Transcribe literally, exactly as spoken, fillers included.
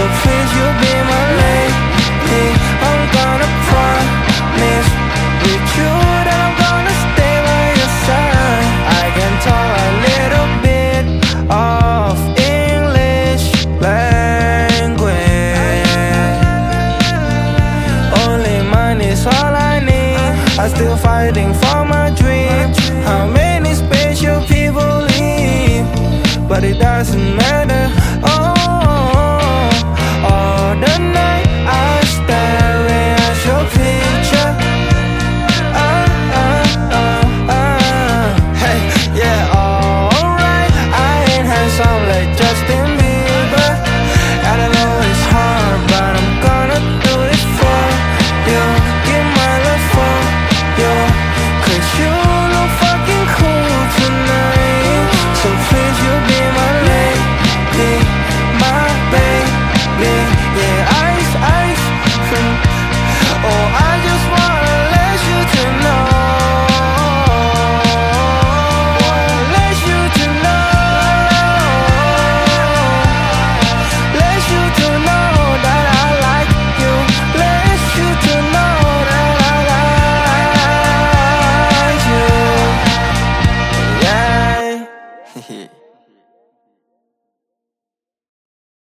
please you be my lady. I'm gonna promise with you that I'm gonna stay by your side. I can talk a little bit of English language. Only money's all I need. I'm still fighting for my dreams. How many special people leave? But it doesn't matter. Oh, all the night I staring at your picture. Ah, ah, ah, ah. Hey, yeah, alright. I ain't handsome like Justin Bieber. I don't know it's hard, but I'm gonna do it for you. Give my love for you, 'cause you look fucking cool tonight. So please you be my lady, my baby. Yeah, ice, ice. Oh, I just wanna let you to know, let you to know, let you to know that I like you, let you to know that I like you. Yeah.